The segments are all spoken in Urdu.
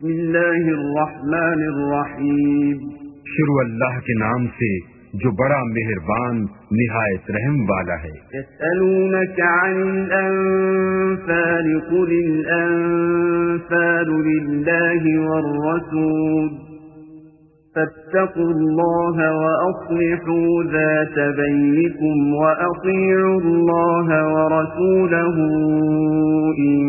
بسم اللہ الرحمن الرحیم شروع اللہ کے نام سے جو بڑا مہربان نہایت رحم والا ہے۔ یسألونک عن الانفال قل الانفال للہ والرسول فاتقوا اللہ واصلحوا ذات بینکم واطیعوا اللہ ورسولہ ان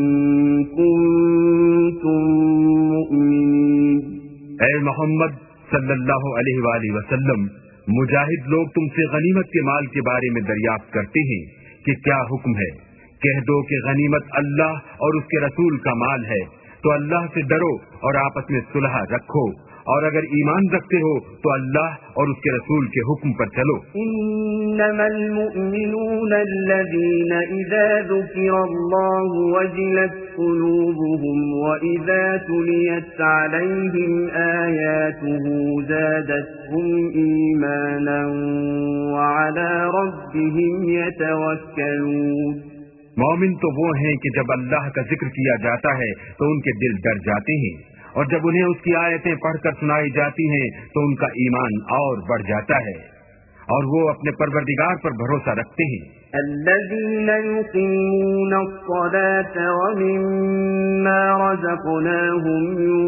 کنتم مؤمنین۔ اے محمد صلی اللہ علیہ وآلہ وسلم، مجاہد لوگ تم سے غنیمت کے مال کے بارے میں دریافت کرتے ہیں کہ کیا حکم ہے۔ کہہ دو کہ غنیمت اللہ اور اس کے رسول کا مال ہے، تو اللہ سے ڈرو اور آپس میں صلح رکھو، اور اگر ایمان رکھتے ہو تو اللہ اور اس کے رسول کے حکم پر چلو۔ انما المؤمنون الذين اذا ذكر الله وجلت قلوبهم واذا تليت عليهم آياته زادتهم ايمانا وعلى ربهم يتوكلون۔ مومن تو وہ ہیں کہ جب اللہ کا ذکر کیا جاتا ہے تو ان کے دل ڈر جاتے ہیں، اور جب انہیں اس کی آیتیں پڑھ کر سنائی جاتی ہیں تو ان کا ایمان اور بڑھ جاتا ہے، اور وہ اپنے پروردگار پر بھروسہ رکھتے ہیں۔ الذين يقيمون الصلاة ومما رزقناهم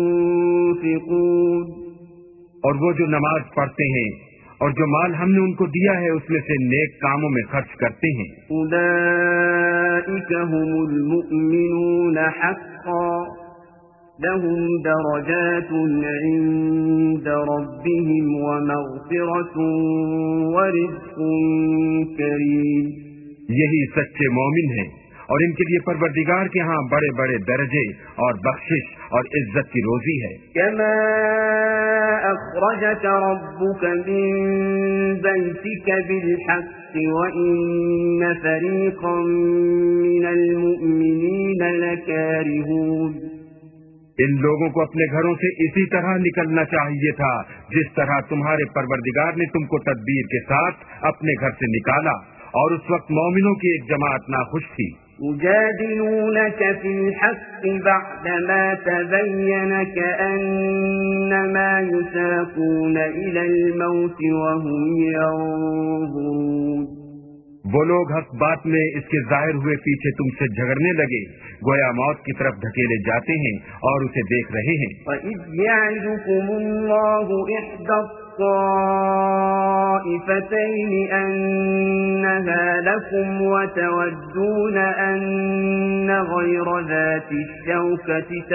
ينفقون۔ اور وہ جو نماز پڑھتے ہیں اور جو مال ہم نے ان کو دیا ہے اس میں سے نیک کاموں میں خرچ کرتے ہیں۔ اولئک هم المؤمنون حقا لهم درجات عند ربهم ومغفرة ورزق کریم۔ یہی سچے مومن ہیں، اور ان کے لیے پروردگار کے ہاں بڑے بڑے درجے اور بخشش اور عزت کی روزی ہے۔ كما أخرجك ربك من بيتك بالحق وإن فريقا من المؤمنين لكارهون۔ ان لوگوں کو اپنے گھروں سے اسی طرح نکلنا چاہیے تھا جس طرح تمہارے پروردگار نے تم کو تدبیر کے ساتھ اپنے گھر سے نکالا، اور اس وقت مومنوں کی ایک جماعت ناخوش تھی۔ يجادلونك في الحق بعدما تبين كأنما يساقون إلى الموت وهم ينظرون۔ وہ لوگ حق بات میں اس کے ظاہر ہوئے پیچھے تم سے جھگڑنے لگے، گویا موت کی طرف دھکیلے جاتے ہیں اور اسے دیکھ رہے ہیں۔ وَإِذْ يَعِدُكُمُ اللَّهُ إِحْدَى الطَّائِفَتَيْنِ أَنَّهَا لَكُمْ وَتَوَدُّونَ أَنَّ غَيْرَ ذَاتِ الشَّوْكَةِ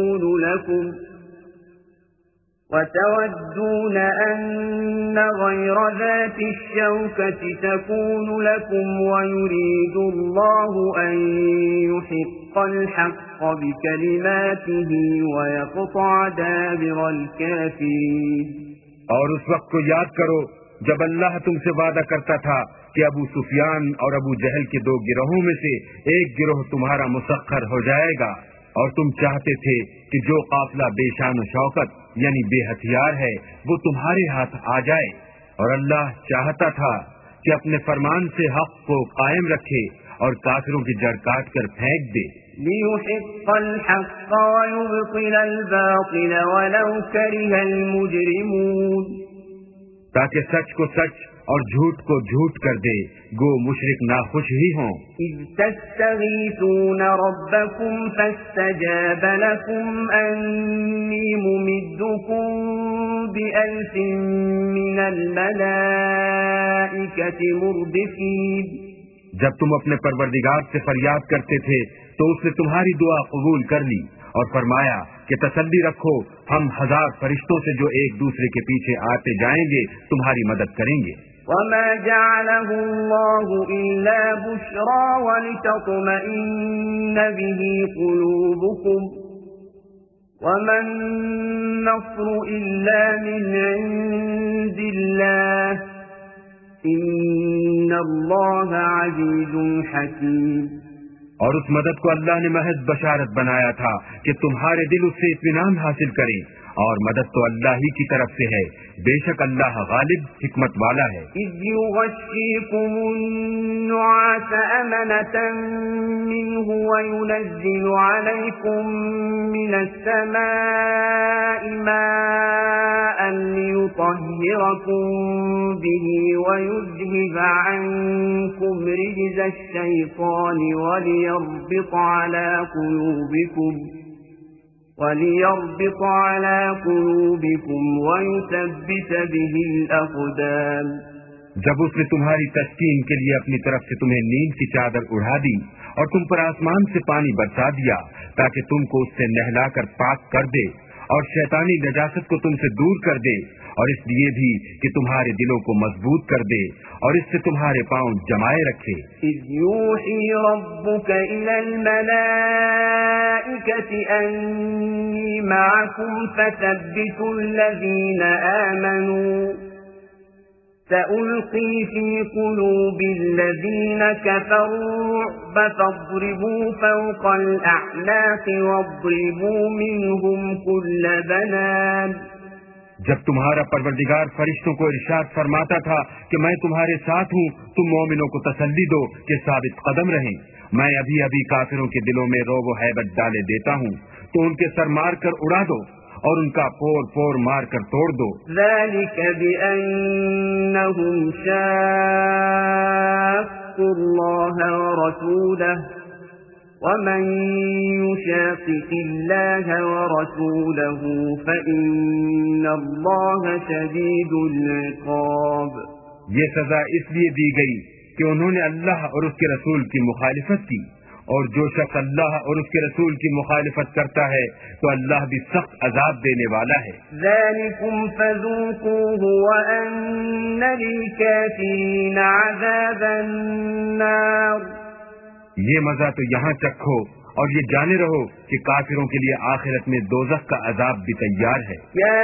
تكون لكم ويريد الله أن يحق الحق بكلماته ويقطع دابر الكافرين۔ اور اس وقت کو یاد کرو جب اللہ تم سے وعدہ کرتا تھا کہ ابو سفیان اور ابو جہل کے دو گروہوں میں سے ایک گروہ تمہارا مسخر ہو جائے گا، اور تم چاہتے تھے کہ جو قافلہ بے شان و شوکت یعنی بے ہتھیار ہے وہ تمہارے ہاتھ آ جائے، اور اللہ چاہتا تھا کہ اپنے فرمان سے حق کو قائم رکھے اور کافروں کی جڑ کاٹ کر پھینک دے۔ لِيُحِقَّ الْحَقَّ وَيُبْطِلَ الْبَاطِلَ وَلَوْ كَرِهَ الْمُجْرِمُونَ۔ تاکہ سچ کو سچ اور جھوٹ کو جھوٹ کر دے، گو مشرک ناخوش ہی ہوں۔ إِذْ تَسْتَغِيثُونَ رَبَّكُمْ فَاسْتَجَابَ لَكُمْ أَنِّي مُمِدُّكُمْ بِأَلْفٍ مِّنَ الْمَلَائِكَةِ مُرْدِفِينَ۔ جب تم اپنے پروردگار سے فریاد کرتے تھے تو اس نے تمہاری دعا قبول کر لی اور فرمایا کہ تسلی رکھو، ہم 1000 فرشتوں سے جو ایک دوسرے کے پیچھے آتے جائیں گے تمہاری مدد کریں گے۔ وَمَا جَعَلَهُ اللَّهُ إِلَّا بُشْرَى وَلِتَطْمَئِنَّ بِهِ قُلُوبُكُمْ وَمَا النَّصْرُ إِلَّا مِنْ عِنْدِ اللَّهِ إِنَّ اللَّهَ عَزِيزٌ حَكِيمٌ۔ اور اس مدد کو اللہ نے محض بشارت بنایا تھا کہ تمہارے دل اس سے اطمینان حاصل کریں، اور مدد تو اللہ ہی کی طرف سے ہے، بے شک اللہ غالب حکمت والا ہے۔ اذ یغشیکم النعاس امنة منه وینزل علیکم من السماء ماء لیطہرکم به ویذہب عنکم رجز الشیطان وليربط على قلوبكم ويثبت به الأقدام۔ جب اس نے تمہاری تسکین کے لیے اپنی طرف سے تمہیں نیند کی چادر اڑا دی اور تم پر آسمان سے پانی برسا دیا تاکہ تم کو اس سے نہلا کر پاک کر دے اور شیطانی نجاست کو تم سے دور کر دے، اور اس لیے بھی کہ تمہارے دلوں کو مضبوط کر دے اور اس سے تمہارے پاؤں جمائے رکھے۔ اذ یوحی ربک الی الملائکۃ انی معکم فثبتوا الذین آمنوا سألقی فی قلوب الذین کفروا الرعب فاضربوا فوق الأعناق واضربوا منهم كل بنان۔ جب تمہارا پروردگار فرشتوں کو ارشاد فرماتا تھا کہ میں تمہارے ساتھ ہوں، تم مومنوں کو تسلی دو کہ ثابت قدم رہیں، میں ابھی ابھی کافروں کے دلوں میں رعب و ہیبت ڈالے دیتا ہوں، تو ان کے سر مار کر اڑا دو اور ان کا پور پور مار کر توڑ دو۔ ذلك بأنهم شاقوا الله ورسوله ومن يشاقق الله ورسوله فإن الله شديد العقاب۔ یہ سزا اس لیے دی گئی کہ انہوں نے اللہ اور اس کے رسول کی مخالفت کی، اور جو شخص اللہ اور اس کے رسول کی مخالفت کرتا ہے تو اللہ بھی سخت عذاب دینے والا ہے۔ ذَلِكُمْ فَذُوقُوهُ وَأَنَّ لِلْكَافِرِينَ عَذَابَ النَّارِ۔ یہ مزہ تو یہاں چکھو اور یہ جانے رہو کہ کافروں کے لیے آخرت میں دوزخ کا عذاب بھی تیار ہے۔ یا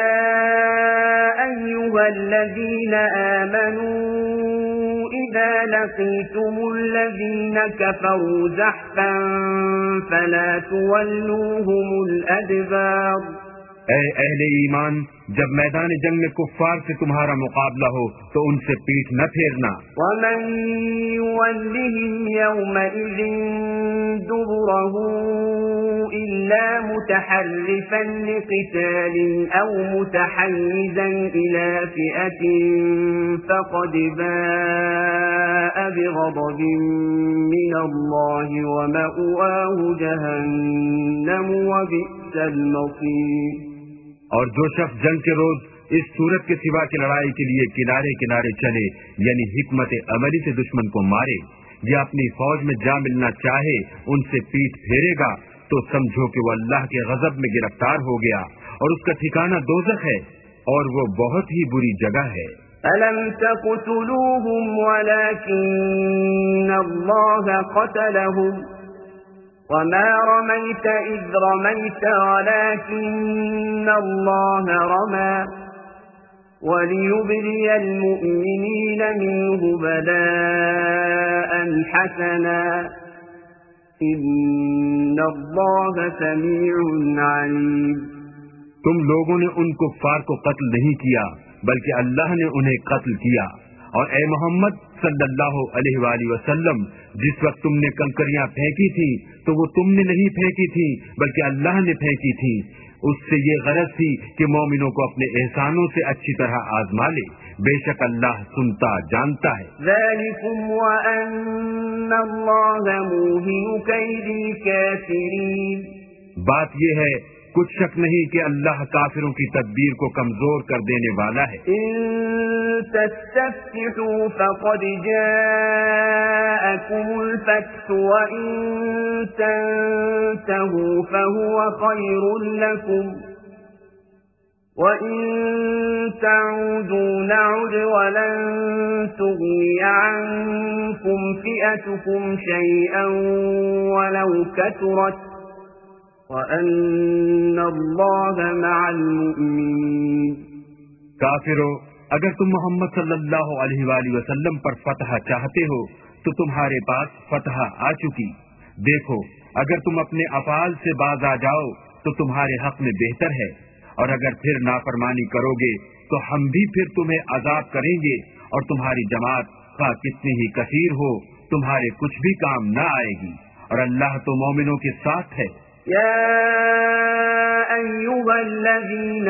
ایھا الذین آمنوا اذا لقیتم الذین کفروا زحفا فلا تولوهم الادبار۔ اے اہل ایمان، جب میدان جنگ میں کفار سے تمہارا مقابلہ ہو تو ان سے پیٹھ نہ پھیرنا۔ ومن يولهم يومئذ دبره إلا متحرفا لقتال أو متحيزا إلى فئة فقد باء بغضب من الله ومأواه جهنم وبئس المصير۔ اور جو شخص جنگ کے روز اس صورت کے سوا کی لڑائی کے لیے کنارے کنارے چلے، یعنی حکمت عملی سے دشمن کو مارے یا اپنی فوج میں جا ملنا چاہے، ان سے پیٹھ پھیرے گا تو سمجھو کہ وہ اللہ کے غضب میں گرفتار ہو گیا اور اس کا ٹھکانہ دوزخ ہے اور وہ بہت ہی بری جگہ ہے۔ أَلَمْ تَقْتُلُوهُمْ وَلَكِنَّ اللَّهَ قَتَلَهُمْ وَمَا رَمَيْتَ إِذْ رَمَيْتَ وَلَكِنَّ اللَّهَ رَمَى وَلِيُبْلِيَ الْمُؤْمِنِينَ مِنْهُ بَلَاءً حَسَنًا إِنَّ اللَّهَ سَمِيعٌ عَلِيمٌ۔ تم لوگوں نے ان کفار کو قتل نہیں کیا بلکہ اللہ نے انہیں قتل کیا، اور اے محمد صلی اللہ علیہ وآلہ وسلم، جس وقت تم نے کنکریاں پھینکی تھی تو وہ تم نے نہیں پھینکی تھی بلکہ اللہ نے پھینکی تھی۔ اس سے یہ غرض تھی کہ مومنوں کو اپنے احسانوں سے اچھی طرح آزما لے، بے شک اللہ سنتا جانتا ہے۔ ذَلِكُمْ وَأَنَّ اللَّهَ مُوهِنُ كَيْدِ الْكَافِرِينَ۔ بات یہ ہے، کچھ شک نہیں کہ اللہ کافروں کی تدبیر کو کمزور کر دینے والا ہے۔ إِن تَسْتَفْتِحُوا فَقَدْ جَاءَكُمُ الْفَتْحُ وَإِن تَنْتَهُوا فَهُوَ خَيْرٌ لَكُمْ وَإِن تَعُودُوا نَعُدْ وَلَن تُغْنِيَ عَنكُمْ فِئَتُكُمْ شَيْئًا وَلَوْ كَثُرَتْ وَأَنَّ اللَّهَ مَعَ الْمُؤْمِنِينَ۔ کافرو، اگر تم محمد صلی اللہ علیہ وآلہ وسلم پر فتح چاہتے ہو تو تمہارے پاس فتح آ چکی، دیکھو اگر تم اپنے افعال سے باز آ جاؤ تو تمہارے حق میں بہتر ہے، اور اگر پھر نافرمانی کرو گے تو ہم بھی پھر تمہیں عذاب کریں گے، اور تمہاری جماعت خواہ کتنی ہی کثیر ہو تمہارے کچھ بھی کام نہ آئے گی، اور اللہ تو مومنوں کے ساتھ ہے۔ یا ایھا الذین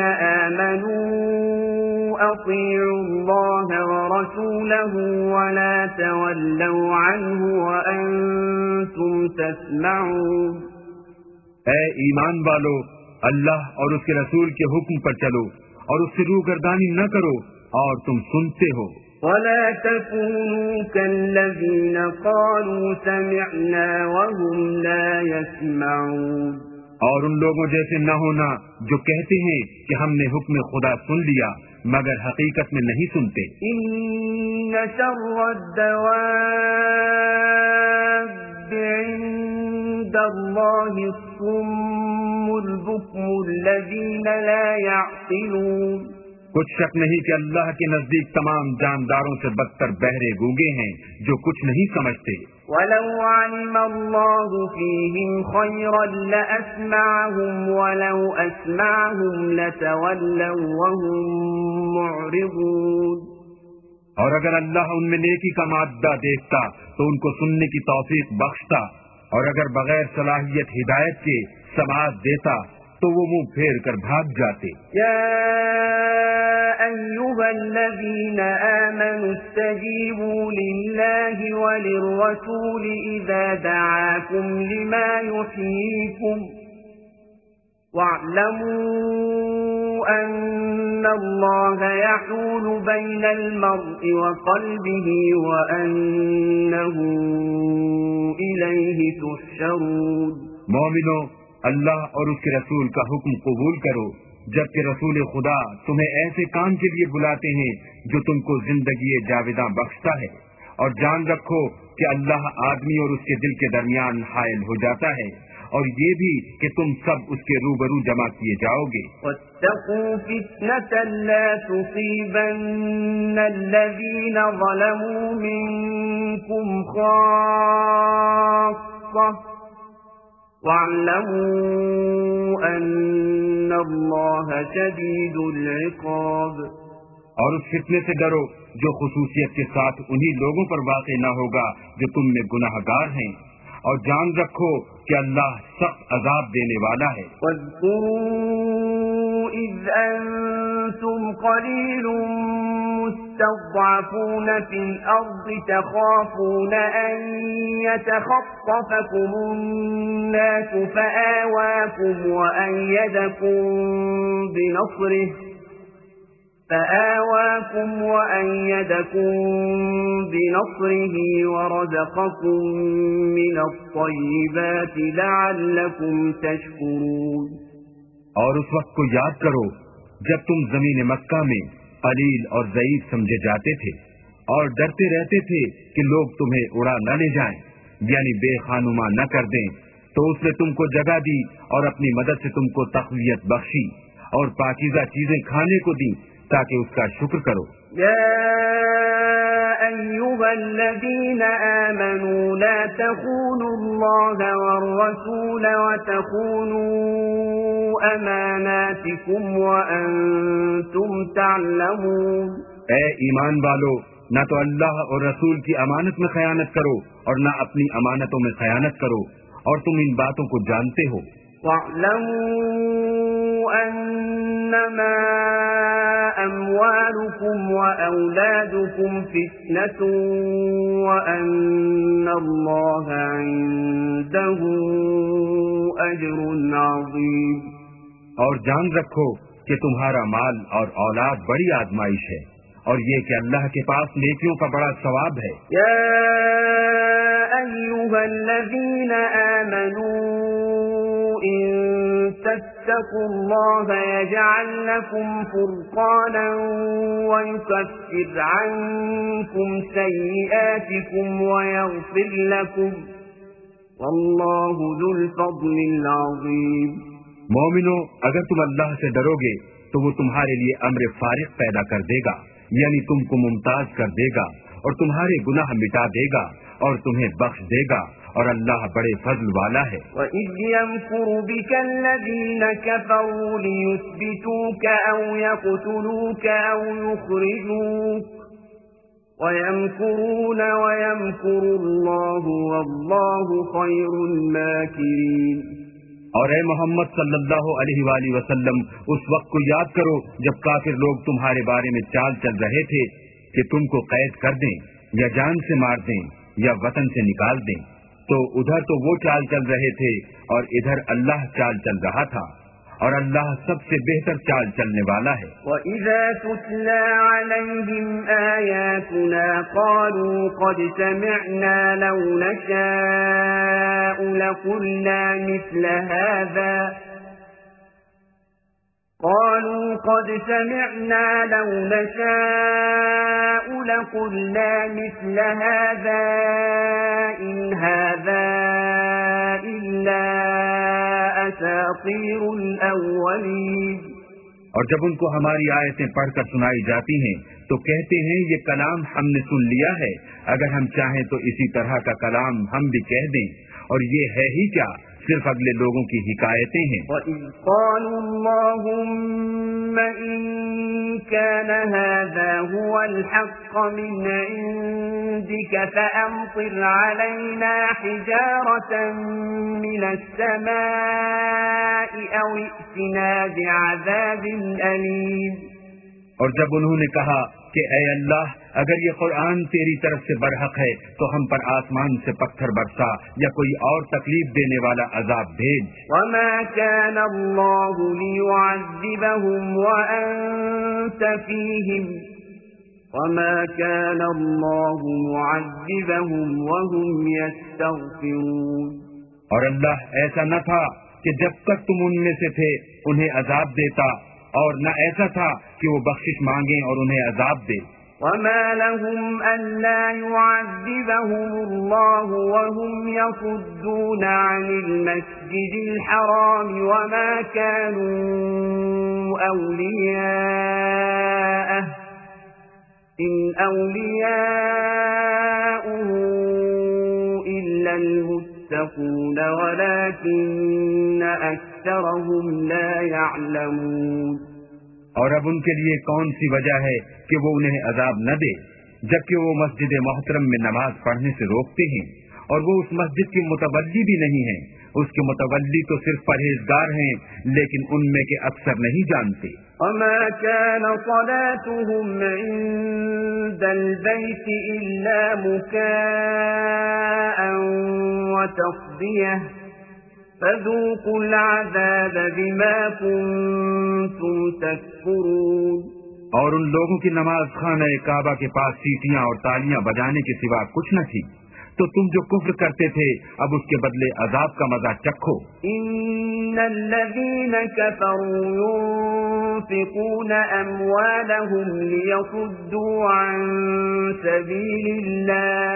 آمنوا اطیعوا اللہ ورسولہ ولا تولوا عنہ وانتم تسمعون۔ اے ایمان والو، اللہ اور اس کے رسول کے حکم پر چلو اور اس سے روگردانی نہ کرو اور تم سنتے ہو۔ ولا تكونوا كالذين قالوا سمعنا وهم لا يسمعون۔ اور ان لوگوں جیسے نہ ہونا جو کہتے ہیں کہ ہم نے حکم خدا سن لیا مگر حقیقت میں نہیں سنتے۔ ان شر الدواب عند الله الصم البكم الذين لا يعقلون۔ کچھ شک نہیں کہ اللہ کے نزدیک تمام جانداروں سے بدتر بہرے گونگے ہیں جو کچھ نہیں سمجھتے۔ وَلَوْ عَلِمَ اللَّهُ فِيهِمْ خَيْرًا لَأَسْمَعَهُمْ وَلَوْ أَسْمَعَهُمْ لَتَوَلَّوْا وَهُمْ مُعْرِضُونَ۔ اور اگر اللہ ان میں نیکی کا مادہ دیکھتا تو ان کو سننے کی توفیق بخشتا، اور اگر بغیر صلاحیت ہدایت کے سماعت دیتا تو وہ منہ پھیر کر بھاگ جاتے۔ یا ایھا الذین آمنوا استجیبوا للہ وللرسول اذا دعاکم لما یحییکم واعلموا ان اللہ یحول بین المرء وقلبہ وانہ الیہ تحشرون۔ مومنو، اللہ اور اس کے رسول کا حکم قبول کرو جبکہ رسول خدا تمہیں ایسے کام کے لیے بلاتے ہیں جو تم کو زندگی جاویداں بخشتا ہے، اور جان رکھو کہ اللہ آدمی اور اس کے دل کے درمیان حائل ہو جاتا ہے، اور یہ بھی کہ تم سب اس کے روبرو جمع کیے جاؤ گے۔ وَاتَّقُوا فِتْنَةً لَا تُصِيبَنَّ الَّذِينَ ظَلَمُوا مِنكُمْ خَاصَّةً وَاعْلَمُوا أَنَّ اللَّهَ شَدِيدُ الْعِقَابِ۔ اور اس فتنے سے ڈرو جو خصوصیت کے ساتھ انہی لوگوں پر واقع نہ ہوگا جو تم میں گناہ گار ہیں، اور جان رکھو کہ اللہ سخت عذاب دینے والا ہے۔ وَاذْكُرُوا إِذْ أَنْتُمْ قَلِيلٌ مُسْتَضْعَفُونَ فِي الْأَرْضِ تَخَافُونَ أَنْ يَتَخَطَّفَكُمُ النَّاسُ فَآوَاكُمْ وَأَيَّدَكُمْ بِنَصْرِهِ وَرَزَقَكُمْ مِنَ الطَّيِّبَاتِ لَعَلَّكُمْ تَشْكُرُونَ۔ اور اس وقت کو یاد کرو جب تم زمین مکہ میں قلیل اور ضعیف سمجھے جاتے تھے اور ڈرتے رہتے تھے کہ لوگ تمہیں اڑا نہ لے جائیں، یعنی بے خانما نہ کر دیں، تو اس نے تم کو جگہ دی اور اپنی مدد سے تم کو تقویت بخشی اور پاکیزہ چیزیں کھانے کو دی تاکہ اس کا شکر کرو۔ یا ایھا الذین آمنوا لا تخونوا اللہ والرسول وتخونوا اماناتکم وانتم تعلمون۔ اے ایمان والو، نہ تو اللہ اور رسول کی امانت میں خیانت کرو اور نہ اپنی امانتوں میں خیانت کرو، اور تم ان باتوں کو جانتے ہو۔ وَاعْلَمُوا أَنَّمَا أَمْوَالُكُمْ وَأَوْلَادُكُمْ فِتْنَةٌ وَأَنَّ اللَّهَ عِندَهُ أَجْرٌ عَظِيمٌ۔ اور جان رکھو کہ تمہارا مال اور اولاد بڑی آزمائش ہے، اور یہ کہ اللہ کے پاس نیکیوں کا بڑا ثواب ہے۔ یا ایھا الذین آمنوا ان تتقوا اللہ یجعل لکم فرقانا ویکفر عنکم سیئاتکم ویغفر لکم واللہ ذو الفضل العظیم۔ مومنو، اگر تم اللہ سے ڈرو گے تو وہ تمہارے لیے امر فارغ پیدا کر دے گا، یعنی تم کو ممتاز کر دے گا اور تمہارے گناہ مٹا دے گا اور تمہیں بخش دے گا، اور اللہ بڑے فضل والا ہے۔ وَإِذْ يَمْكُرُ بِكَ الَّذِينَ كَفَرُوا لِيُثْبِتُوكَ أَوْ يَقْتُلُوكَ أَوْ يُخْرِجُوكَ وَيَمْكُرُونَ وَيَمْكُرُ اللَّهُ وَاللَّهُ خَيْرُ الْمَاكِرِينَ۔ اور اے محمد صلی اللہ علیہ وآلہ وسلم، اس وقت کو یاد کرو جب کافر لوگ تمہارے بارے میں چال چل رہے تھے کہ تم کو قید کر دیں یا جان سے مار دیں یا وطن سے نکال دیں، تو ادھر تو وہ چال چل رہے تھے اور ادھر اللہ چال چل رہا تھا، اور اللہ سب سے بہتر چال چلنے والا ہے۔ وَإِذَا تُتْلَى عَلَيْهِمْ آيَاتُنَا قَالُوا قَدْ سَمِعْنَا لَوْ نَشَاءُ لَقُلْنَا مِثْلَ هَذَا إِنْ هَذَا إِلَّا أَسَاطِيرُ الْأَوَّلِينَ۔ اور جب ان کو ہماری آیتیں پڑھ کر سنائی جاتی ہیں تو کہتے ہیں یہ کلام ہم نے سن لیا ہے، اگر ہم چاہیں تو اسی طرح کا کلام ہم بھی کہہ دیں، اور یہ ہے ہی کیا، صرف اگلے لوگوں کی حکایتیں ہیں۔ وَإِذْ قَالُوا اللَّهُمَّ إِن كَانَ هَذَا هُوَ الْحَقَّ مِنْ عِندِكَ فَأَمْطِرْ عَلَيْنَا حِجَارَةً مِنَ السَّمَاءِ أَوْ ائْتِنَا بِعَذَابٍ أَلِيمٍ۔ اور جب انہوں نے کہا کہ اے اللہ، اگر یہ قرآن تیری طرف سے برحق ہے تو ہم پر آسمان سے پتھر برسا یا کوئی اور تکلیف دینے والا عذاب بھیج۔ وَمَا كَانَ اللَّهُ لِيُعَذِّبَهُمْ وَأَنْتَ فِيهِمْ وَمَا كَانَ اللَّهُ مُعَذِّبَهُمْ وَهُمْ يَسْتَغْفِرُونَ۔ اور اللہ ایسا نہ تھا کہ جب تک تم ان میں سے تھے انہیں عذاب دیتا، اور نہ ایسا تھا کہ وہ بخشش مانگیں اور انہیں عذاب دے۔ وَمَا لَهُمْ أَلَّا يُعَذِّبَهُمُ اللَّهُ وَهُمْ يَصُدُّونَ عَنِ الْمَسْجِدِ الْحَرَامِ وَمَا كَانُوا أَوْلِيَاءَهُ إِنْ أَوْلِيَاؤُهُ إِلَّا الْمُتَّقُونَ وَلَكِنَّ أَكْثَرَهُمْ لَا يَعْلَمُونَ۔ اور اب ان کے لیے کون سی وجہ ہے کہ وہ انہیں عذاب نہ دے، جبکہ وہ مسجد محترم میں نماز پڑھنے سے روکتے ہیں، اور وہ اس مسجد کے متولی بھی نہیں ہیں، اس کے متولی تو صرف پرہیزگار ہیں لیکن ان میں کے اکثر نہیں جانتے۔ وَمَا كَانَ صَلَاتُهُمْ عِندَ الْبَيْتِ إِلَّا مُكَاءً وَتَصْدِيَةً فَذُوقُوا الْعَذَابَ بِمَا كُنتُمْ تَكْفُرُونَ۔ اور ان لوگوں کی نماز خانہ کعبہ کے پاس سیٹیاں اور تالیاں بجانے کے سوا کچھ نہ تھی، تو تم جو کفر کرتے تھے اب اس کے بدلے عذاب کا مزہ چکھو۔ إِنَّ الَّذِينَ كَفَرُوا يُنْفِقُونَ أَمْوَالَهُمْ لِيَصُدُّوا عَنْ سَبِيلِ اللَّهِ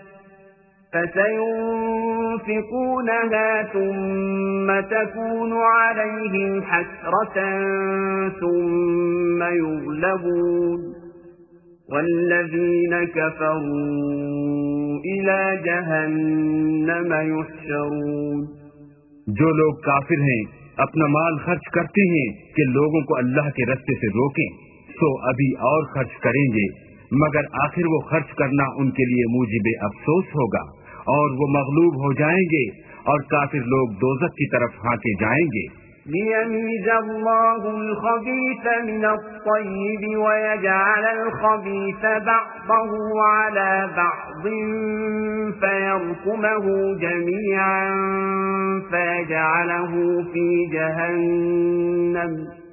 فَسَيُنْفِقُونَهَا ثُمَّ تَكُونُ عَلَيْهِمْ حَسْرَةً ثُمَّ يُغْلَبُونَ وَالَّذِينَ كَفَرُوا إِلَى جَهَنَّمَ يُحْشَرُونَ۔ جو لوگ کافر ہیں اپنا مال خرچ کرتے ہیں کہ لوگوں کو اللہ کے رستے سے روکیں، سو ابھی اور خرچ کریں گے، مگر آخر وہ خرچ کرنا ان کے لیے موجب افسوس ہوگا، اور وہ مغلوب ہو جائیں گے، اور کافر لوگ دوزخ کی طرف ہانکے جائیں گے۔ لِيَمِيزَ اللَّهُ الْخَبِيثَ مِنَ الطَّيِّبِ وَيَجْعَلَ الْخَبِيثَ بَعْضَهُ عَلَى بَعْضٍ فَيَرْكُمَهُ جَمِيعًا فَيَجْعَلَهُ فِي جَهَنَّمَ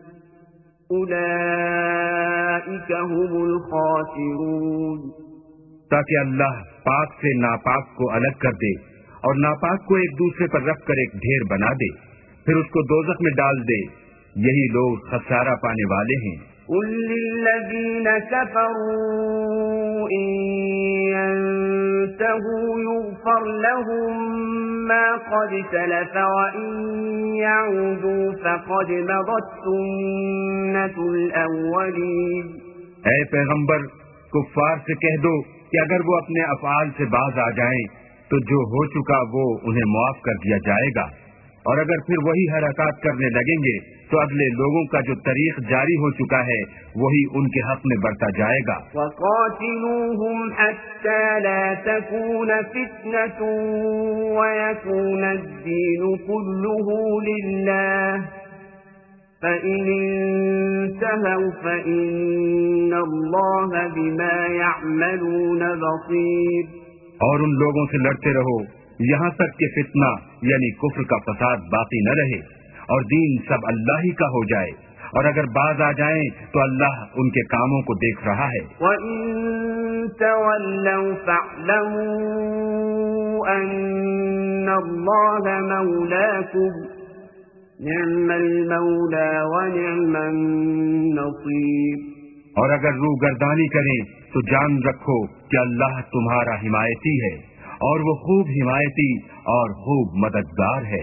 أُولَئِكَ هُمُ الْخَاسِرُونَ۔ تاکہ اللہ پاک سے ناپاک کو الگ کر دے اور ناپاک کو ایک دوسرے پر رکھ کر ایک ڈھیر بنا دے، پھر اس کو دوزخ میں ڈال دے، یہی لوگ خسارہ پانے والے ہیں۔ قُل لِّلَّذِينَ كَفَرُوا إِن يَنتَهُوا يُغْفَرْ لَهُم مَّا قَدْ سَلَفَ وَإِن يَعُودُوا فَقَدْ مَضَتْ سُنَّةُ الْأَوَّلِينَ۔ اے پیغمبر، کفار سے کہہ دو کہ اگر وہ اپنے افعال سے باز آ جائیں تو جو हो चुका वो उन्हें माफ कर दिया जाएगा, और अगर फिर वही हरकत करने लगेंगे तो अगले लोगों का जो तरीक जारी हो चुका है वही उनके हक में बढ़ता जाएगा। وَقَاتِلُوهُمْ حَتَّى لَا تَكُونَ فِتْنَةٌ وَيَكُونَ الدِّينُ كُلُّهُ لِلَّهِ فَإِنِ انتهوا فَإِنَّ اللَّهَ بِمَا يَعْمَلُونَ بَصِيرٌ۔ اور ان لوگوں سے لڑتے رہو یہاں تک کہ فتنہ یعنی کفر کا فساد باقی نہ رہے اور دین سب اللہ ہی کا ہو جائے، اور اگر باز آ جائیں تو اللہ ان کے کاموں کو دیکھ رہا ہے۔ وَإِن تَوَلَّوْا فَاعْلَمُوا أَنَّ اللَّهَ مَوْلَاكُمْ نِعْمَ الْمَوْلَى وَنِعْمَ النَّصِيرُ۔ اور اگر روگردانی کریں تو جان رکھو کہ اللہ تمہارا حمایتی ہے اور وہ خوب حمایتی اور خوب مددگار ہے۔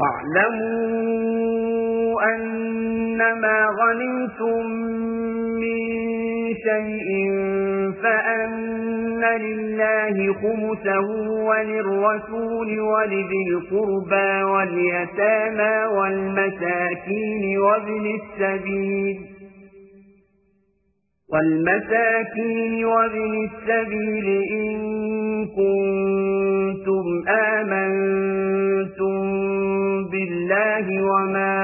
وَاعْلَمُوا أَنَّمَا غَنِمْتُم مِّن شَيْءٍ فَأَنَّ لِلَّهِ خُمُسَهُ وَلِلرَّسُولِ وَلِذِي الْقُرْبَى وَالْيَتَامَى وَالْمَسَاكِينِ وَابْنِ السَّبِيلِ إِن كُنتُمْ آمَنتُم بِاللَّهِ وَمَا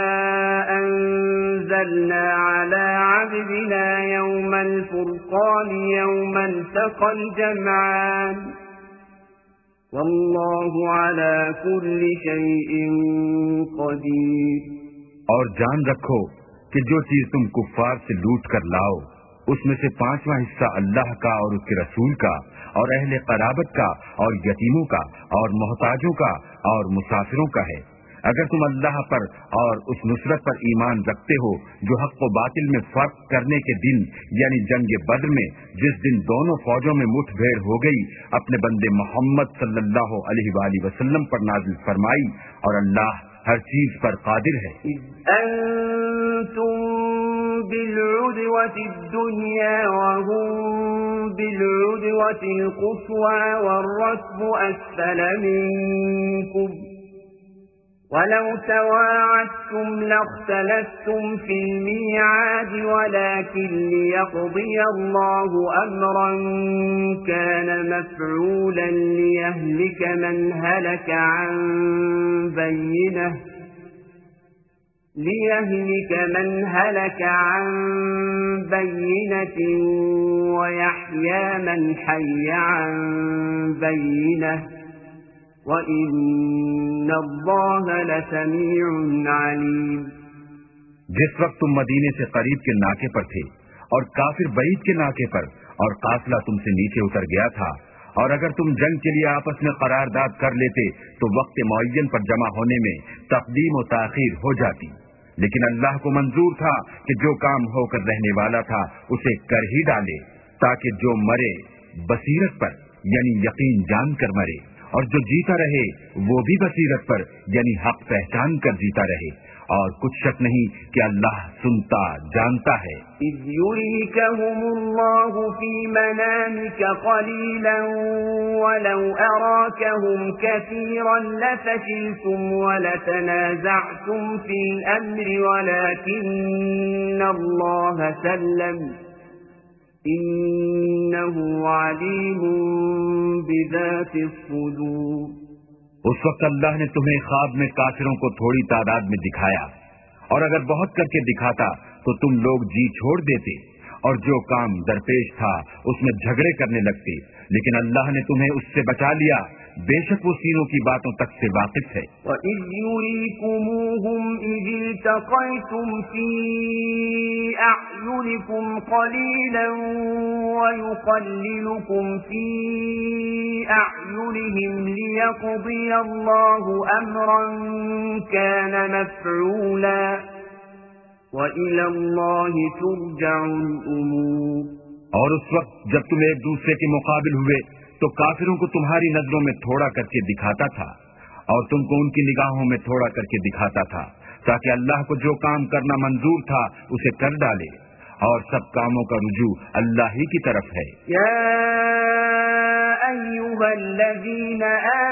أَنزَلْنَا عَلَى عَبْدِنَا يَوْمَ الْفُرْقَانِ يَوْمَ الْتَقَى الْجَمْعَانِ وَاللَّهُ عَلَى كُلِّ شَيْءٍ قَدِيرٌ۔ اور جان رکھو کہ جو چیز تم کفار سے لوٹ کر لاؤ اس میں سے 5واں حصہ اللہ کا اور اس کے رسول کا اور اہل قرابت کا اور یتیموں کا اور محتاجوں کا اور مسافروں کا ہے۔ اگر تم اللہ پر اور اس نصرت پر ایمان رکھتے ہو جو حق و باطل میں فرق کرنے کے دن یعنی جنگ بدر میں جس دن دونوں فوجوں میں مٹھ بھیڑ ہو گئی اپنے بندے محمد صلی اللہ علیہ وآلہ وسلم پر نازل فرمائی، اور اللہ ہر چیز پر قادر ہے۔ إِذْ أَنْتُمْ بِالْعُدْوَةِ الدُّنْيَا وَهُمْ بِالْعُدْوَةِ الْقُصْوَى وَالرَّكْبُ أَسْفَلَ مِنْكُمْ وَلَوْ تَوَاعَدتُّمْ لَاخْتَلَفْتُمْ فِي الْمِيعَادِ وَلَكِنْ لِيَقْضِيَ اللَّهُ أَمْرًا كَانَ مَفْعُولًا لِيَهْلِكَ مَنْ هَلَكَ عَنْ بَيِّنَةٍ وَيَحْيَى مَنْ حَيَّ عَنْ بَيِّنَةٍ وَإِنَّ اللَّهَ لَسَمِيعٌ عَلِيمٌ۔ جس وقت تم مدینے سے قریب کے ناکے پر تھے اور کافر بعید کے ناکے پر اور قافلہ تم سے نیچے اتر گیا تھا، اور اگر تم جنگ کے لیے آپس میں قرارداد کر لیتے تو وقت معین پر جمع ہونے میں تقدیم و تاخیر ہو جاتی، لیکن اللہ کو منظور تھا کہ جو کام ہو کر رہنے والا تھا اسے کر ہی ڈالے، تاکہ جو مرے بصیرت پر یعنی یقین جان کر مرے، اور جو جیتا رہے وہ بھی بصیرت پر یعنی حق پہچان کر جیتا رہے، اور کچھ شک نہیں کہ اللہ سنتا جانتا ہے۔ إِذْ يُرِيكَهُمُ اللَّهُ فِي مَنَامِكَ قَلِيلًا وَلَوْ أَرَاكَهُمْ كَثِيرًا لَفَشِلْتُمْ وَلَتَنَازَعْتُمْ فِي الْأَمْرِ وَلَكِنَّ اللَّهَ سَلَّمَ إِنَّهُ عَلِيمٌ بِذَاتِ الصُّدُورِ۔ اس وقت اللہ نے تمہیں خواب میں کافروں کو تھوڑی تعداد میں دکھایا، اور اگر بہت کر کے دکھاتا تو تم لوگ جی چھوڑ دیتے اور جو کام درپیش تھا اس میں جھگڑے کرنے لگتے، لیکن اللہ نے تمہیں اس سے بچا لیا، بے شک وہ سینوں کی باتوں تک سے واقف ہے۔ وَإِذْ يُرِيكُمُوهُمْ إِذِ الْتَقَيْتُمْ فِي أَعْيُنِكُمْ قَلِيلًا وَيُقَلِّلُكُمْ فِي أَعْيُنِهِمْ لِيَقْضِيَ اللَّهُ أَمْرًا كَانَ مَفْعُولًا وَإِلَى اللَّهِ تُرْجَعُ الْأُمُورُ۔ اور اس وقت جب تم ایک دوسرے کے مقابل ہوئے تو کافروں کو تمہاری نظروں میں تھوڑا کر کے دکھاتا تھا اور تم کو ان کی نگاہوں میں تھوڑا کر کے دکھاتا تھا، تاکہ اللہ کو جو کام کرنا منظور تھا اسے کر ڈالے، اور سب کاموں کا رجوع اللہ ہی کی طرف ہے۔ یا ایھا أيها الذين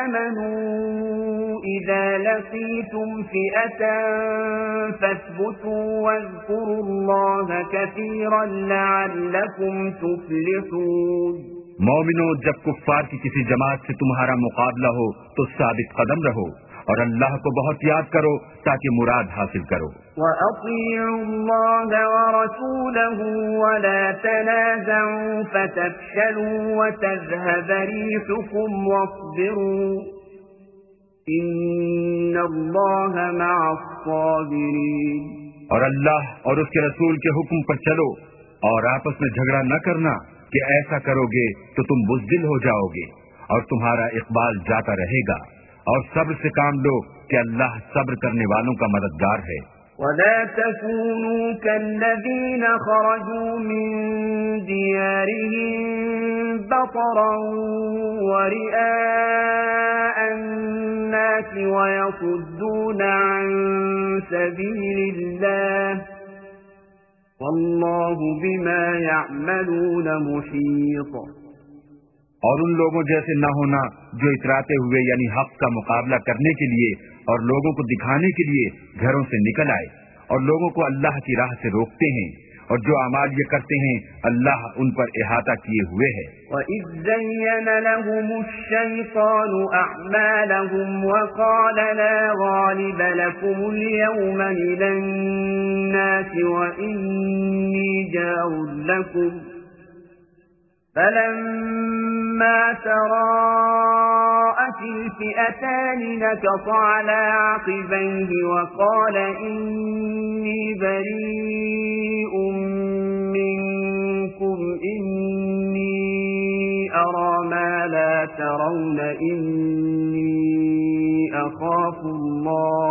آمنوا إذا لقيتم فئة فاثبتوا واذكروا الله كثيرا لعلكم تفلحون. مومنو، جب کفار کی کسی جماعت سے تمہارا مقابلہ ہو تو ثابت قدم رہو اور اللہ کو بہت یاد کرو تاکہ مراد حاصل کرو. وَأَطِيعُوا اللَّهَ وَرَسُولَهُ وَلَا تَنَازَعُوا فَتَفْشَلُوا وَتَذْهَبَ رِيحُكُمْ وَاصْبِرُوا إِنَّ اللَّهَ مَعَ الصَّابِرِينَ. اور اللہ اور اس کے رسول کے حکم پر چلو اور آپس میں جھگڑا نہ کرنا کہ ایسا کرو گے تو تم بزدل ہو جاؤ گے اور تمہارا اقبال جاتا رہے گا. اور صبر سے کام لو کہ اللہ صبر کرنے والوں کا مددگار ہے. وَلَا تَكُونُوا كَالَّذِينَ خَرَجُوا مِن دِيَارِهِم بَطَرًا وَرِئَاءَ النَّاسِ وَيَصُدُّونَ عَن سَبِيلِ اللَّهِ وَاللَّهُ بِمَا يَعْمَلُونَ مُحِيطٌ. اور ان لوگوں جیسے نہ ہونا جو اتراتے ہوئے یعنی حق کا مقابلہ کرنے کے لیے اور لوگوں کو دکھانے کے لیے گھروں سے نکل آئے اور لوگوں کو اللہ کی راہ سے روکتے ہیں اور جو اعمال یہ کرتے ہیں اللہ ان پر احاطہ کیے ہوئے ہے. وَإِذْ زَيَّنَ لَهُمُ الشَّيْطَانُ أَعْمَالَهُمْ وَقَالَ لَا غَالِبَ لَكُمُ الْيَوْمَ مِنَ النَّاسِ وَإِنِّي جَارٌ لَكُمْ فَلَمَّا تَرَاءَتِ الْفِئَتَانِ نَكَصَ عَلَى عَقِبَيْهِ وَقَالَ إِنِّي بَرِيءٌ مِّنكُمْ إِنِّي أَرَى مَا لَا تَرَوْنَ إِنِّي أَخَافُ اللَّهَ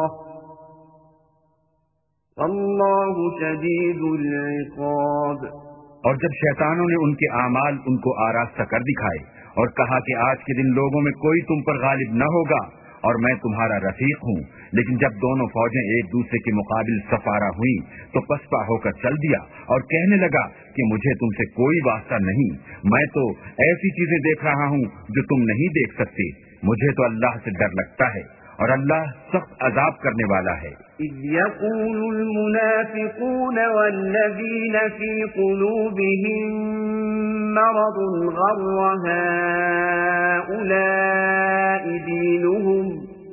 وَاللَّهُ شَدِيدُ الْعِقَابِ. اور جب شیطانوں نے ان کے اعمال ان کو آراستہ کر دکھائے اور کہا کہ آج کے دن لوگوں میں کوئی تم پر غالب نہ ہوگا اور میں تمہارا رفیق ہوں، لیکن جب دونوں فوجیں ایک دوسرے کے مقابل سفارہ ہوئیں تو پسپا ہو کر چل دیا اور کہنے لگا کہ مجھے تم سے کوئی واسطہ نہیں، میں تو ایسی چیزیں دیکھ رہا ہوں جو تم نہیں دیکھ سکتے. مجھے تو اللہ سے ڈر لگتا ہے اور اللہ سخت عذاب کرنے والا ہے. إِذْ يَقُولُ الْمُنَافِقُونَ وَالَّذِينَ فِي قُلُوبِهِم مَّرَضٌ غَرَّ هَٰؤُلَاءِ دِينُهُمْ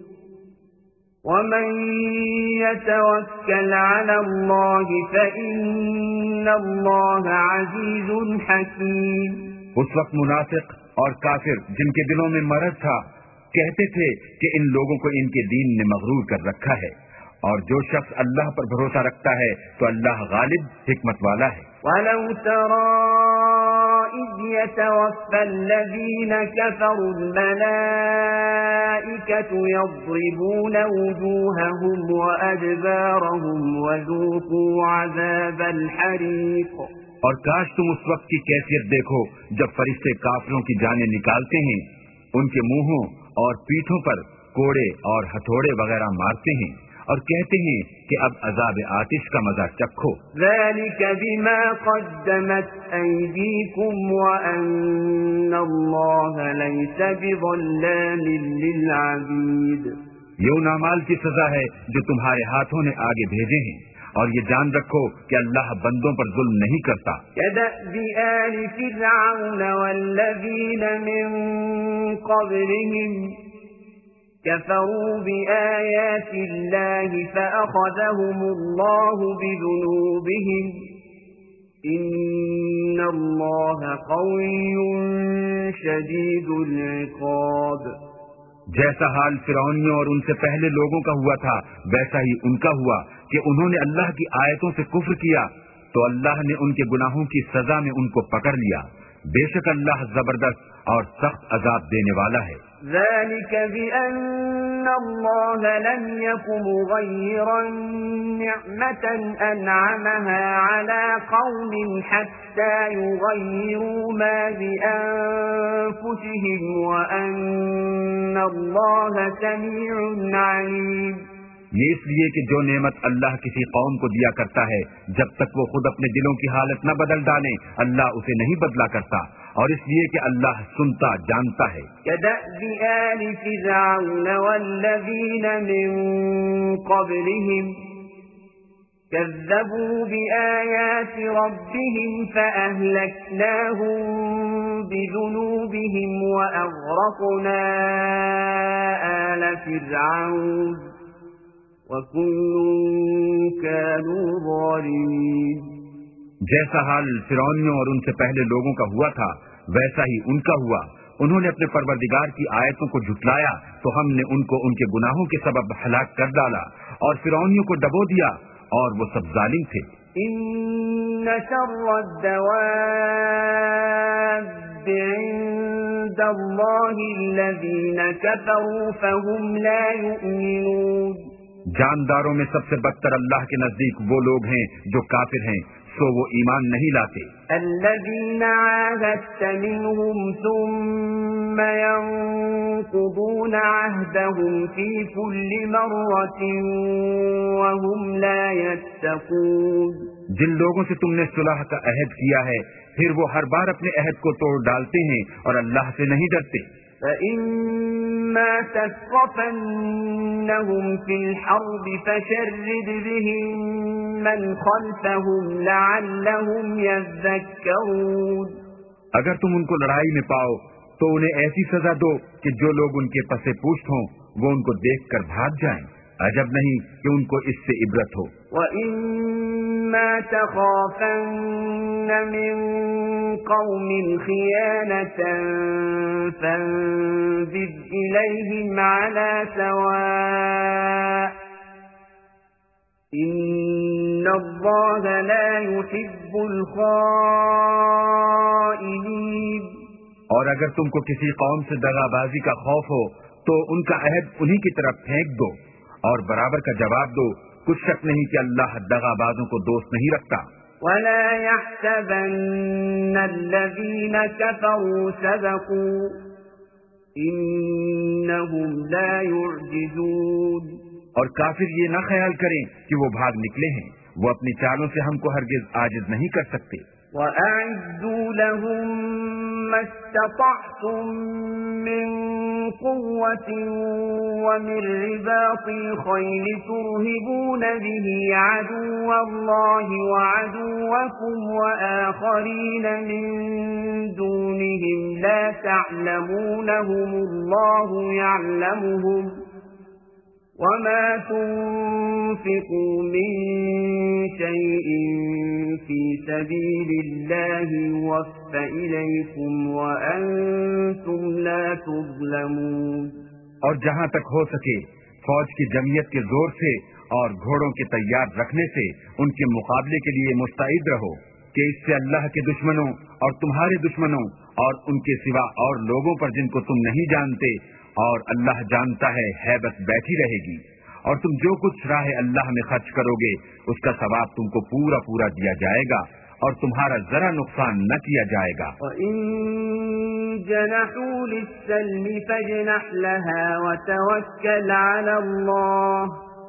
وَمَن يَتَوَكَّلْ عَلَى اللَّهِ فَإِنَّ اللَّهَ عَزِيزٌ حَكِيمٌ. اس وقت منافق اور کافر جن کے دلوں میں مرض تھا کہتے تھے کہ ان لوگوں کو ان کے دین نے مغرور کر رکھا ہے، اور جو شخص اللہ پر بھروسہ رکھتا ہے تو اللہ غالب حکمت والا ہے. وَلَوْ تَرَىٰ إِذْ يَتَوَفَّى الَّذِينَ كَفَرُوا الْمَلَائِكَةُ يَضْرِبُونَ وُجُوهَهُمْ وَأَدْبَارَهُمْ وَذُوقُوا عَذَابَ الْحَرِيقِ. اور کاش تم اس وقت کی کیفیت دیکھو جب فرشتے کافروں کی جانیں نکالتے ہیں، ان کے منہوں اور پیٹھوں پر کوڑے اور ہتھوڑے وغیرہ مارتے ہیں اور کہتے ہیں کہ اب عذاب آتش کا مزہ چکھو. ذَلِكَ بِمَا قَدَّمَتْ أَيْدِيكُمْ وَأَنَّ اللَّهَ لَيْسَ بِظَلَّامٍ لِّلْعَبِيدِ. یہ ان اعمال کی سزا ہے جو تمہارے ہاتھوں نے آگے بھیجے ہیں، اور یہ جان رکھو کہ اللہ بندوں پر ظلم نہیں کرتا. كَدَأْبِ آلِ فِرْعَوْنَ وَالَّذِينَ مِن قَبْلِهِمْ كَفَرُوا بِآيَاتِ اللَّهِ فَأَخَذَهُمُ اللَّهُ بِذُنُوبِهِمْ إِنَّ اللَّهَ قَوِيٌّ شَدِيدُ الْعِقَابِ. جیسا حال فرعونیوں اور ان سے پہلے لوگوں کا ہوا تھا ویسا ہی ان کا ہوا کہ انہوں نے اللہ کی آیتوں سے کفر کیا تو اللہ نے ان کے گناہوں کی سزا میں ان کو پکڑ لیا. بے شک اللہ زبردست اور سخت عذاب دینے والا ہے. ذَلِكَ بِأَنَّ اللَّهَ لَمْ يَكُ مُغَيِّرًا نِّعْمَةً أَنْعَمَهَا عَلَىٰ قَوْمٍ حَتَّىٰ يُغَيِّرُوا مَا بِأَنفُسِهِمْ وَأَنَّ اللَّهَ سَمِيعٌ عَلِيمٌ. یہ اس لیے کہ جو نعمت اللہ کسی قوم کو دیا کرتا ہے جب تک وہ خود اپنے دلوں کی حالت نہ بدل ڈالیں اللہ اسے نہیں بدلا کرتا، اور اس لیے کہ اللہ سنتا جانتا ہے۔ كدأب آل فرعون والذين من قبلهم كذبوا بآيات ربهم فأهلكناهم بذنوبهم وأغرقنا آل فرعون وكل كانوا ظالمين۔ جیسا حال فرعونیوں اور ان سے پہلے لوگوں کا ہوا تھا ویسا ہی ان کا ہوا۔ انہوں نے اپنے پروردگار کی آیتوں کو جھٹلایا تو ہم نے ان کو ان کے گناہوں کے سبب ہلاک کر ڈالا اور فرعونیوں کو ڈبو دیا اور وہ سب ظالم تھے۔ ان شر الدواب عند اللہ الذین كفروا فهم لا يؤمنون۔ جانداروں میں سب سے بدتر اللہ کے نزدیک وہ لوگ ہیں جو کافر ہیں، سو وہ ایمان نہیں لاتے۔ الذین عاهدت منهم ثم ينقضون عهدهم في كل مرة وهم لا يتقون۔ جن لوگوں سے تم نے صلح کا عہد کیا ہے پھر وہ ہر بار اپنے عہد کو توڑ ڈالتے ہیں اور اللہ سے نہیں ڈرتے۔ فَإِمَّا تَثْقَفَنَّهُمْ فِي الْحَرْبِ فَشَرِّدْ بِهِمْ مَنْ خَلْفَهُمْ لَعَلَّهُمْ يَذَّكَّرُونَ۔ اگر تم ان کو لڑائی میں پاؤ تو انہیں ایسی سزا دو کہ جو لوگ ان کے پس پشت ہوں وہ ان کو دیکھ کر بھاگ جائیں، عجب نہیں کہ ان کو اس سے عبرت ہو۔ وَإِمَّا تَخَافَنَّ مِن قَوْمٍ خِيَانَةً فَانبِذْ إِلَيْهِمْ عَلَى سَوَاءٍ إِنَّ اللَّهَ لَا يُحِبُّ الْخَائِنِينَ۔ اور اگر تم کو کسی قوم سے دغا بازی کا خوف ہو تو ان کا عہد انہی کی طرف پھینک دو اور برابر کا جواب دو، کچھ شک نہیں کہ اللہ دغا بازوں کو دوست نہیں رکھتا۔ وَلَا يَحْسَبَنَّ الَّذِينَ كَفَرُوا سَبَقُوا إِنَّهُمْ لَا يُعْجِزُونَ۔ اور کافر یہ نہ خیال کریں کہ وہ بھاگ نکلے ہیں، وہ اپنی چالوں سے ہم کو ہرگز عاجز نہیں کر سکتے۔ وَأَعِدُّوا لَهُم مَّا اسْتَطَعْتُم مِّن قُوَّةٍ وَمِن رِّبَاطِ الْخَيْلِ تُرْهِبُونَ بِهِ عَدُوَّ اللَّهِ وَعَدُوَّكُمْ وَآخَرِينَ مِن دُونِهِمْ لَا تَعْلَمُونَهُمُ اللَّهُ يَعْلَمُهُمْ وَمَا تُنفِقُوا مِن شَيْءٍ فِي سَبِيلِ اللَّهِ يُوَفَّ إِلَيْكُمْ وَأَنتُمْ لَا تُظْلَمُونَ۔ اور جہاں تک ہو سکے فوج کی جمعیت کے زور سے اور گھوڑوں کے تیار رکھنے سے ان کے مقابلے کے لیے مستعد رہو کہ اس سے اللہ کے دشمنوں اور تمہارے دشمنوں اور ان کے سوا اور لوگوں پر جن کو تم نہیں جانتے اور اللہ جانتا ہے ہیبت بیٹھی رہے گی، اور تم جو کچھ راہ اللہ میں خرچ کرو گے اس کا ثواب تم کو پورا پورا دیا جائے گا اور تمہارا ذرا نقصان نہ کیا جائے گا۔ وَإِن جَنَحُوا لِلسَّلْمِ فَاجْنَحْ لَهَا وَتَوَكَّلْ عَلَى اللَّهِ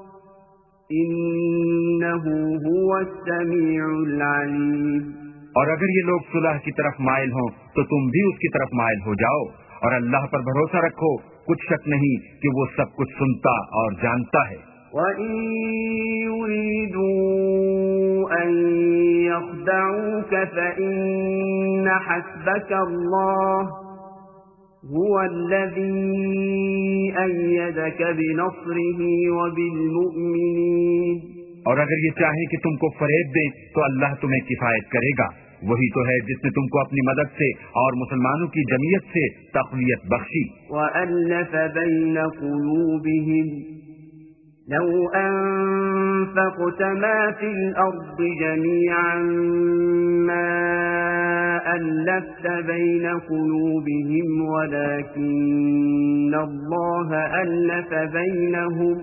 إِنَّهُ هُوَ السَّمِيعُ الْعَلِيمُ۔ اور اگر یہ لوگ صلح کی طرف مائل ہوں تو تم بھی اس کی طرف مائل ہو جاؤ اور اللہ پر بھروسہ رکھو، کچھ شک نہیں کہ وہ سب کچھ سنتا اور جانتا ہے۔ وَإِن يُرِيدُوا أَن يَخْدَعُوكَ فَإِنَّ حَسْبَكَ اللَّهُ هُوَ الَّذِي أَيَّدَكَ بِنَصْرِهِ وَبِالْمُؤْمِنِينَ۔ اور اگر یہ چاہیں کہ تم کو فریب دیں تو اللہ تمہیں کفایت کرے گا، وہی تو ہے جس نے تم کو اپنی مدد سے اور مسلمانوں کی جمعیت سے تقویت بخشی۔ وَأَلَّفَ بَيْنَ قُلُوبِهِمْ لَوْ أَنفَقْتَ مَا فِي الْأَرْضِ جَمِيعًا مَا أَلَّفْتَ بَيْنَ قُلُوبِهِمْ وَلَكِنَّ اللَّهَ أَلَّفَ بَيْنَهُمْ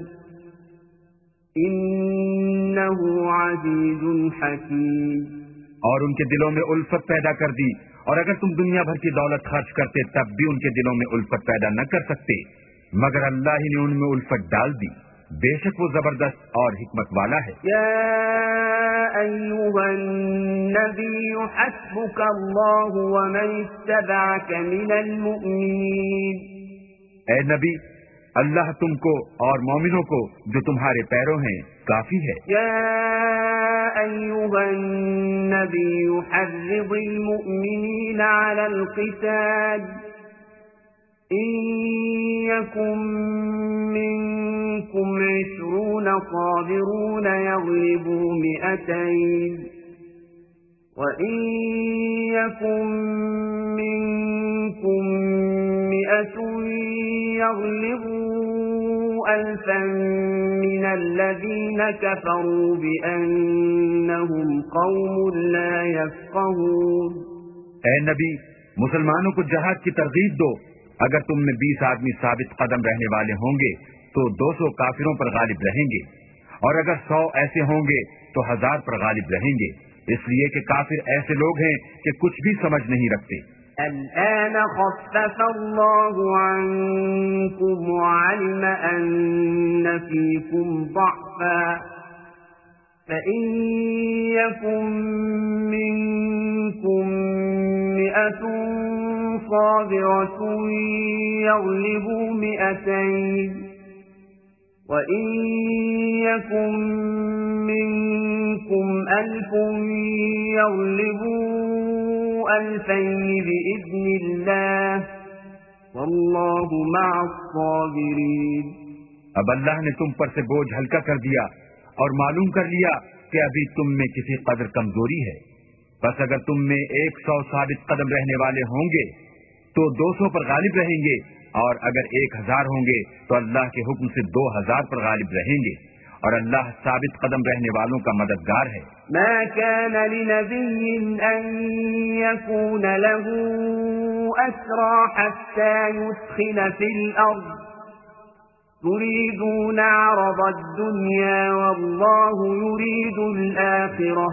إِنَّهُ عَزِيزٌ حَكِيمٌ۔ اور ان کے دلوں میں الفت پیدا کر دی، اور اگر تم دنیا بھر کی دولت خرچ کرتے تب بھی ان کے دلوں میں الفت پیدا نہ کر سکتے، مگر اللہ ہی نے ان میں الفت ڈال دی، بے شک وہ زبردست اور حکمت والا ہے۔ یا ایھا النبی حسبک اللہ ومن اتبعک من المؤمنین، اے نبی اللہ تم کو اور مومنوں کو جو تمہارے پیرو ہیں کافی ہے۔ یا ایھا النبی حرض المؤمنین علی القتال إن يكن منكم 20 صابرون يغلبوا 200 وإن يكن منكم 100 يغلبوا 1000 من الذين كفروا بأنهم قوم لا يفقهون۔ اے نبی مسلمانوں کو جہاد کی ترغیب دو، اگر تم میں 20 آدمی ثابت قدم رہنے والے ہوں گے تو 200 کافروں پر غالب رہیں گے، اور اگر 100 ایسے ہوں گے تو 1000 پر غالب رہیں گے، اس لیے کہ کافر ایسے لوگ ہیں کہ کچھ بھی سمجھ نہیں رکھتے۔ الآن خفف الله عنكم وعلم أن فيكم ضعفا فإن يكن منكم 100 صابرة يغلبوا 200 وإن يكن منكم 1000 يغلبوا 2000 بإذن الله والله مع الصابرين۔ اب اللہ نے تم پر سے بوجھ ہلکا کر دیا اور معلوم کر لیا کہ ابھی تم میں کسی قدر کمزوری ہے، بس اگر تم میں 100 ثابت قدم رہنے والے ہوں گے تو 200 پر غالب رہیں گے، اور اگر 1000 ہوں گے تو اللہ کے حکم سے 2000 پر غالب رہیں گے، اور اللہ ثابت قدم رہنے والوں کا مددگار ہے۔ ما كان لنبي أن يكون له أسرى حتى يثخن في الأرض تريدون عرض الدنيا والله يريد الآخرة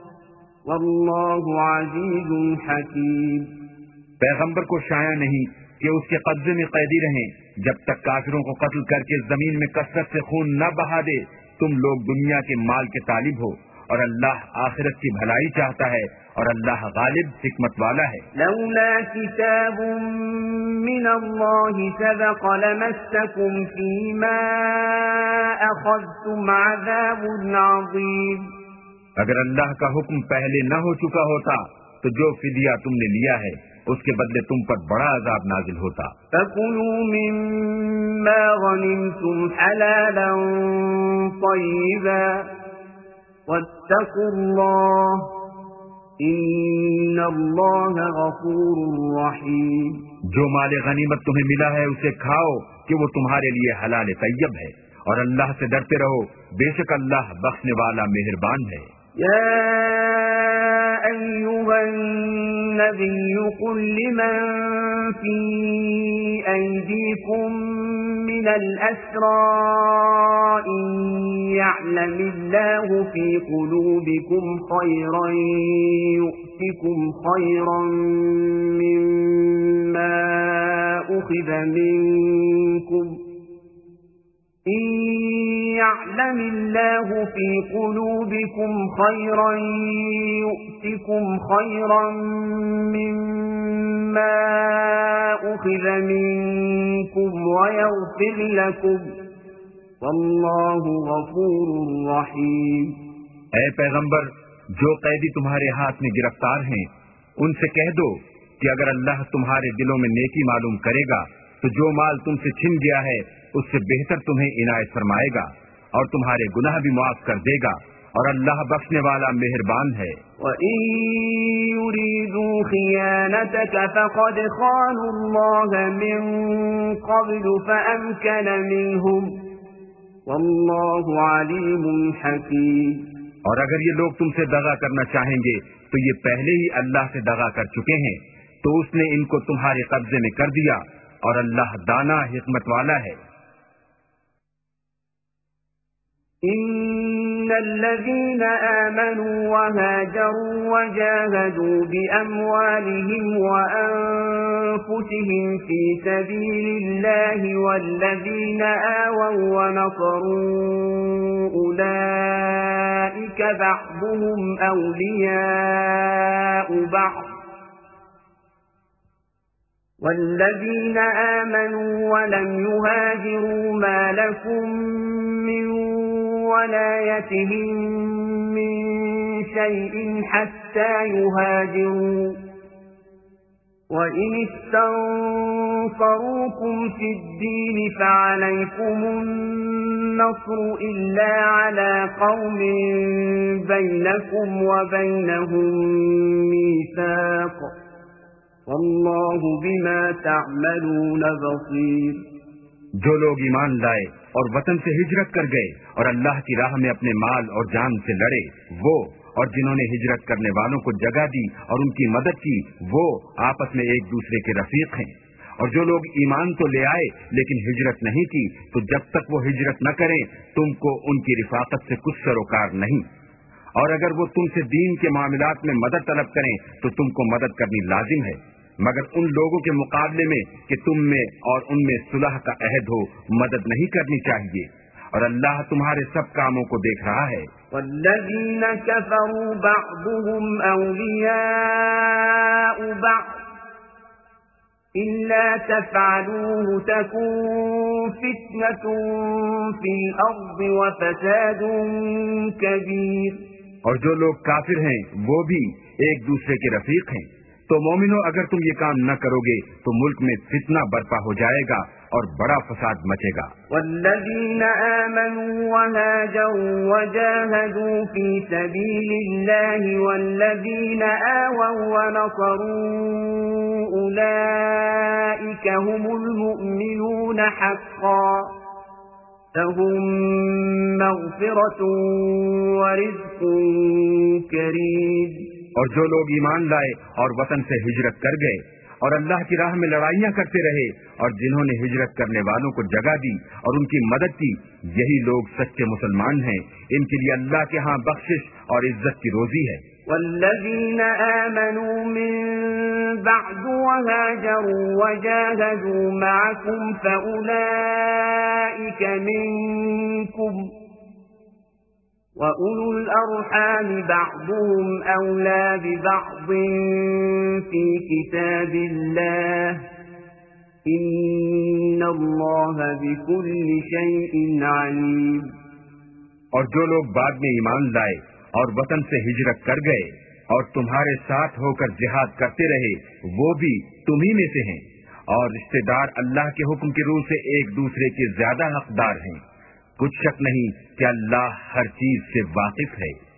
والله عزيز حكيم۔ پیغمبر کو شایع نہیں کہ اس کے قبضے میں قیدی رہیں جب تک کافروں کو قتل کر کے زمین میں کثرت سے خون نہ بہا دے۔ تم لوگ دنیا کے مال کے طالب ہو اور اللہ آخرت کی بھلائی چاہتا ہے، اور اللہ غالب حکمت والا ہے۔ لولا کتاب من اللہ سبق لمسکم فیما اخذتم عذاب عظیم۔ اگر اللہ کا حکم پہلے نہ ہو چکا ہوتا تو جو فدیہ تم نے لیا ہے اس کے بدلے تم پر بڑا عذاب نازل ہوتا۔ فَكُلُوا مِمَّا غَنِمْتُمْ حَلَالًا طَيِّبًا وَاتَّقُوا اللَّهَ إِنَّ اللَّهَ غَفُورٌ رَحِيمٌ۔ جو مال غنیمت تمہیں ملا ہے اسے کھاؤ کہ وہ تمہارے لیے حلال طیب ہے، اور اللہ سے ڈرتے رہو، بے شک اللہ بخشنے والا مہربان ہے۔ یا أيها النبي قل لمن في أيديكم من الأسرى إن يعلم الله في قلوبكم خيرا يؤتكم خيرا مما أخذ منكم إن يعلم الله في قلوبكم خيرا يؤتكم خيرا مما أخذ منكم ويغفر لكم والله غفور رحيم۔ اے پیغمبر، جو قیدی تمہارے ہاتھ میں گرفتار ہیں ان سے کہہ دو کہ اگر اللہ تمہارے دلوں میں نیکی معلوم کرے گا تو جو مال تم سے چھن گیا ہے اس سے بہتر تمہیں عنایت فرمائے گا، اور تمہارے گناہ بھی معاف کر دے گا، اور اللہ بخشنے والا مہربان ہے۔ وَإِن يُرِيدُوا خِيَانَتَكَ فَقَدْ خَانُوا اللَّهَ مِن قَبْلُ فَأَمْكَنَ مِنْهُمْ وَاللَّهُ عَلِيمٌ حَكِيمٌ۔ اور اگر یہ لوگ تم سے دغا کرنا چاہیں گے تو یہ پہلے ہی اللہ سے دغا کر چکے ہیں، تو اس نے ان کو تمہارے قبضے میں کر دیا، اور اللہ دانا حکمت والا ہے۔ إن إن الذين آمنوا وهاجروا وجاهدوا بأموالهم وأنفسهم في سبيل الله والذين آووا ونصروا أولئك بعضهم أولياء بعض والذين آمنوا ولم يهاجروا ما لكم من ولايتهم من شيء حتى يهاجروا وإن استنصروكم في الدين فعليكم النصر إلا على قوم بينكم وبينهم ميثاق واللہ بما تعملون بصیر۔ جو لوگ ایمان لائے اور وطن سے ہجرت کر گئے اور اللہ کی راہ میں اپنے مال اور جان سے لڑے، وہ اور جنہوں نے ہجرت کرنے والوں کو جگہ دی اور ان کی مدد کی، وہ آپس میں ایک دوسرے کے رفیق ہیں۔ اور جو لوگ ایمان تو لے آئے لیکن ہجرت نہیں کی، تو جب تک وہ ہجرت نہ کریں تم کو ان کی رفاقت سے کچھ سروکار نہیں، اور اگر وہ تم سے دین کے معاملات میں مدد طلب کریں تو تم کو مدد کرنی لازم ہے، مگر ان لوگوں کے مقابلے میں کہ تم میں اور ان میں صلح کا عہد ہو مدد نہیں کرنی چاہیے، اور اللہ تمہارے سب کاموں کو دیکھ رہا ہے۔ والذین کفروا بعضهم اولیاء بعض الا تفعلوه تكن فتنة في الارض وفساد کبیر۔ اور جو لوگ کافر ہیں وہ بھی ایک دوسرے کے رفیق ہیں، تو مومنو اگر تم یہ کام نہ کرو گے تو ملک میں فتنہ برپا ہو جائے گا اور بڑا فساد مچے گا۔ والذین آمنوا وهاجروا وجاهدوا في سبيل الله والذین آووا ونصروا أولئك هم المؤمنون حقا لهم مغفرة ورزق کریم۔ اور جو لوگ ایمان لائے اور وطن سے ہجرت کر گئے اور اللہ کی راہ میں لڑائیاں کرتے رہے اور جنہوں نے ہجرت کرنے والوں کو جگہ دی اور ان کی مدد کی، یہی لوگ سچے مسلمان ہیں، ان کے لیے اللہ کے ہاں بخشش اور عزت کی روزی ہے۔ والذین آمنوا من بعد وهاجروا وجاهدوا معكم فأولئك منكم وَأُولُو الْأَرْحَامِ بَعْضُهُمْ أَوْلَى بِبَعْضٍ فِي كِتَابِ اللَّهِ إِنَّ اللَّهَ بِكُلِّ شَيْءٍ عَلِيمٌ۔ اور جو لوگ بعد میں ایمان لائے اور وطن سے ہجرت کر گئے اور تمہارے ساتھ ہو کر جہاد کرتے رہے، وہ بھی تمہیں میں سے ہیں، اور رشتہ دار اللہ کے حکم کی روح سے ایک دوسرے کے زیادہ حقدار ہیں۔ کچھ شک نہیں کہ اللہ ہر چیز سے واقف ہے۔